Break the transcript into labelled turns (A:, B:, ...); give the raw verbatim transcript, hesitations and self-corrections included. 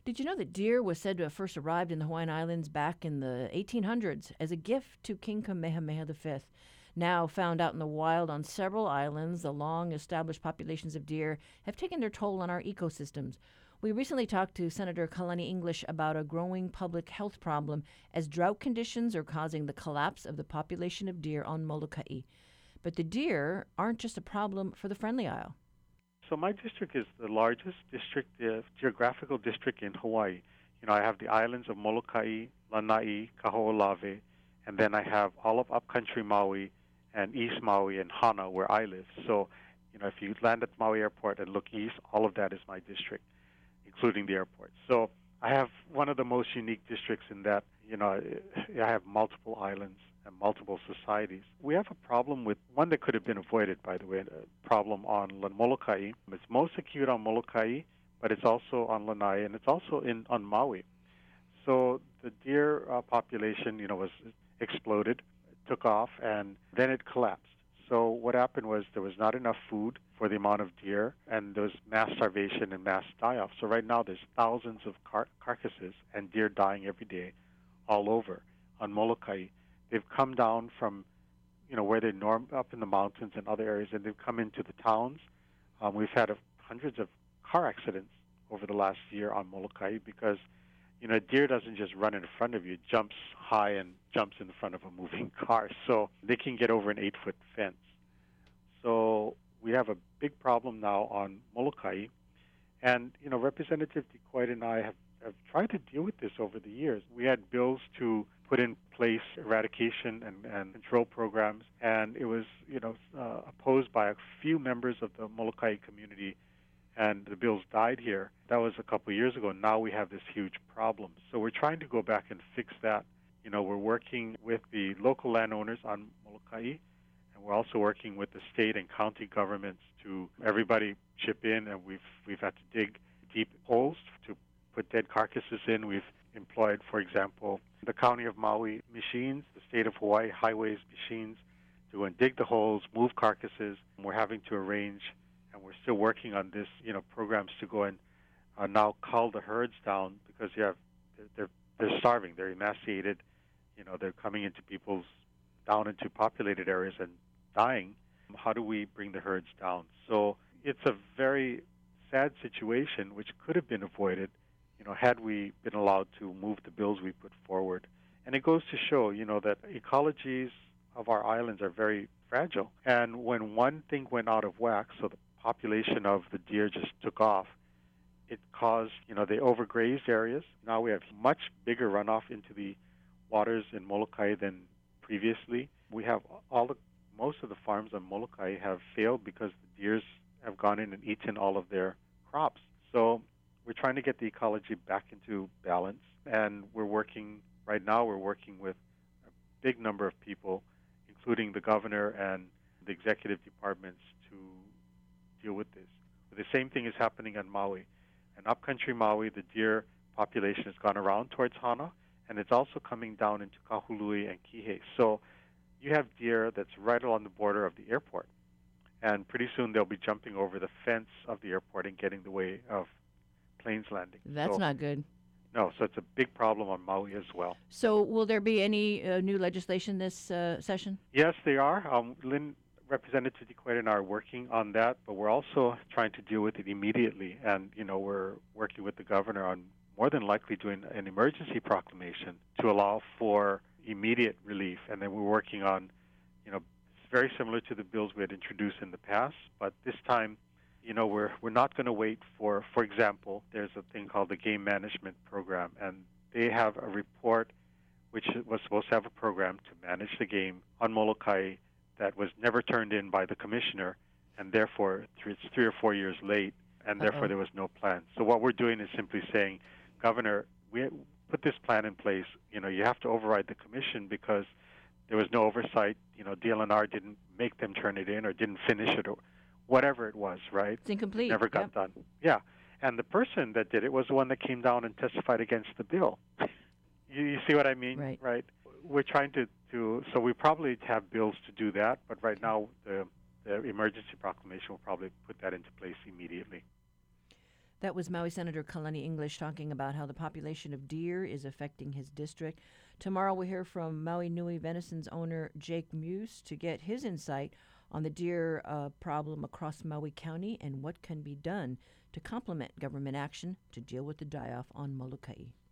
A: Did you know that deer was said to have first arrived in the Hawaiian Islands back in the eighteen hundreds as a gift to King Kamehameha the Fifth? Now found out in the wild on several islands, the long-established populations of deer have taken their toll on our ecosystems. We recently talked to Senator Kalani English about a growing public health problem as drought conditions are causing the collapse of the population of deer on Molokai. But the deer aren't just a problem for the Friendly Isle.
B: So my district is the largest district, uh, geographical district in Hawaii. You know, I have the islands of Molokai, Lanai, Kaho'olawe, and then I have all of upcountry Maui and East Maui and Hana, where I live. So, you know, if you land at Maui Airport and look east, all of that is my district, including the airport. So I have one of the most unique districts in that, you know, I have multiple islands and multiple societies. We have a problem with one that could have been avoided, by the way, a problem on Molokai. It's most acute on Molokai, but it's also on Lanai, and it's also in on Maui. So the deer uh, population, you know, was exploded, took off, and then it collapsed. So what happened was there was not enough food for the amount of deer, and there was mass starvation and mass die-off. So right now there's thousands of car- carcasses and deer dying every day all over on Molokai. They've come down from, you know, where they norm up in the mountains and other areas, and they've come into the towns. Um, we've had a, hundreds of car accidents over the last year on Molokai because, you know, a deer doesn't just run in front of you; it jumps high and jumps in front of a moving car, so they can get over an eight-foot fence. So we have a big problem now on Molokai, and you know, Representative DeQuoid and I have, have tried to deal with this over the years. We had bills to put in place eradication and, and control programs, and it was, you know, uh, opposed by a few members of the Molokai community, and the bills died here. That was a couple of years ago. Now we have this huge problem. So we're trying to go back and fix that. You know, we're working with the local landowners on Molokai, and we're also working with the state and county governments to everybody chip in, and we've we've had to dig deep holes to put dead carcasses in. We've employed, for example, the County of Maui machines, the State of Hawaii highways machines to go and dig the holes, move carcasses. And we're having to arrange, and we're still working on this, you know, programs to go and uh, now cull the herds down because you have they're they're starving, they're emaciated, you know, they're coming into people's down into populated areas and dying. How do we bring the herds down? So it's a very sad situation which could have been avoided, you know, had we been allowed to move the bills we put forward. And it goes to show, you know, that ecologies of our islands are very fragile. And when one thing went out of whack, so the population of the deer just took off, it caused, you know, they overgrazed areas. Now we have much bigger runoff into the waters in Molokai than previously. We have all the, most of the farms on Molokai have failed because the deers have gone in and eaten all of their crops. So we're trying to get the ecology back into balance, and we're working, right now we're working with a big number of people, including the governor and the executive departments, to deal with this. The same thing is happening on Maui. In upcountry Maui, the deer population has gone around towards Hana, and it's also coming down into Kahului and Kihei. So you have deer that's right along the border of the airport, and pretty soon they'll be jumping over the fence of the airport and getting in the way of planes landing.
A: That's
B: so,
A: not good.
B: No, so it's a big problem on Maui as well.
A: So will there be any uh, new legislation this uh, session?
B: Yes, they are. Um, Lynn, Representative DeQuoid and I are working on that, but we're also trying to deal with it immediately. And, you know, we're working with the governor on more than likely doing an emergency proclamation to allow for immediate relief. And then we're working on, you know, it's very similar to the bills we had introduced in the past, but this time, you know, we're we're not going to wait for, for example, there's a thing called the Game Management Program, and they have a report which was supposed to have a program to manage the game on Molokai that was never turned in by the commissioner, and therefore it's three or four years late, and
A: Uh-oh.
B: therefore there was no plan. So what we're doing is simply saying, Governor, we put this plan in place. You know, you have to override the commission because there was no oversight. You know, D L N R didn't make them turn it in or didn't finish it or whatever it was, right?
A: It's incomplete.
B: It never got
A: Yep.
B: done. Yeah. And the person that did it was the one that came down and testified against the bill. you, you see what I mean?
A: Right.
B: Right. We're trying to, to, so we probably have bills to do that, but right now the, the emergency proclamation will probably put that into place immediately.
A: That was Maui Senator Kalani English talking about how the population of deer is affecting his district. Tomorrow we'll hear from Maui Nui Venison's owner Jake Muse to get his insight on the deer uh, problem across Maui County and what can be done to complement government action to deal with the die-off on Molokai.